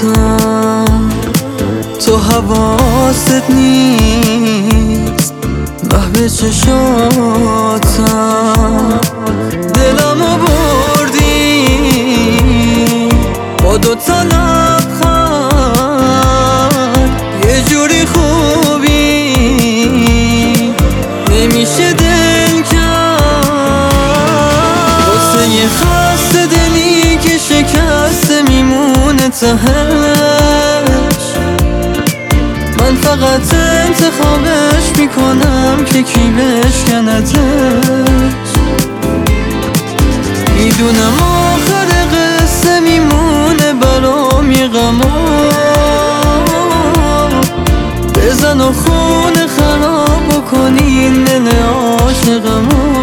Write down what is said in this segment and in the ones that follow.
تو حواست نیست محو چشاتم، دلمو بردی با دوتا لبخند، یه جوری خوبی نمیشه دل کرد. واسه یه خسته دلی که شکسته میمونه تهش، من فقط انتخابش میکنم که کی بشکندش. میدونم آخر قصه میمونه برام یه غما، بزن و خونه خراب بکنی این دل عاشقمو.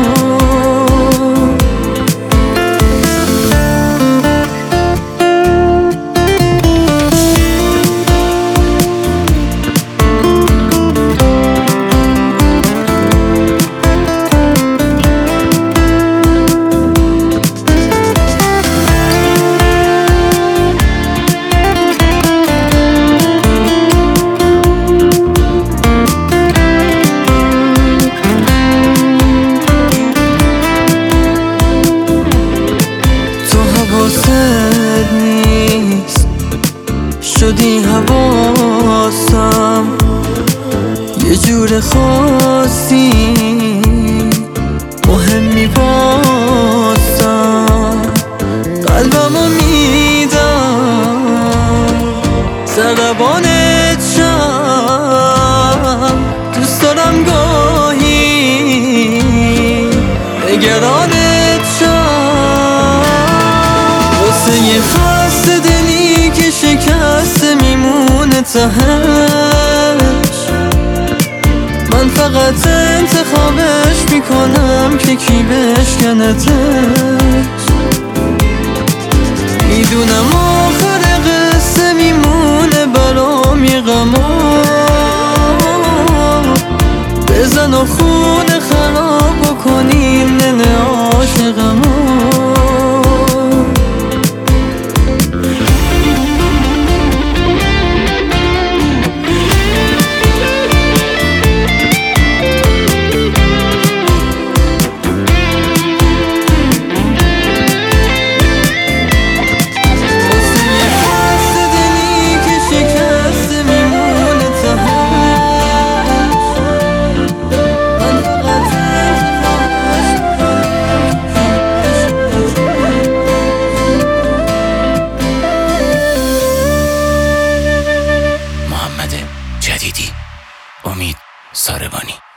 حواست نیست شدی حواسم، یه جور خاصی مهمی باسم، قلبمو میدم ضربانت شم، دوست دارم گاهی نگرانت شم. واسه یه خسته دلی که شکسته میمونه تهش، من فقط انتخابش میکنم که کی بشکندش. میدونم آخر قصه میمونه برام یه غما، بزن و خونه خراب بکنی این دل عاشقمو. جدیدی امید ساربانی.